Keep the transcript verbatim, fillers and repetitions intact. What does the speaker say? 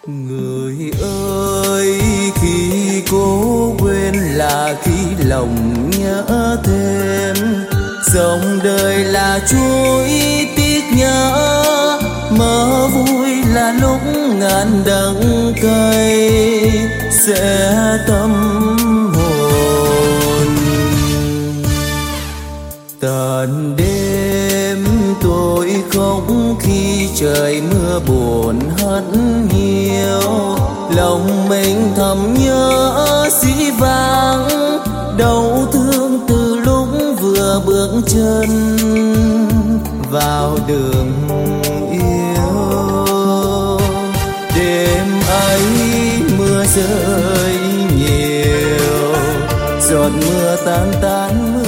Người ơi, khi cố quên là khi lòng nhớ thêm. Dòng đời là chuỗi tiếc nhớ, mơ vui là lúc ngàn đắng cay sẽ tâm hồn. Tàn đêm tôi khóc khi trời mưa buồn hắt hiu, lòng mình thầm nhớ dĩ vãng, đau thương từ lúc vừa bước chân vào đường yêu. Đêm ấy mưa rơi nhiều, giọt mưa tan tan mưa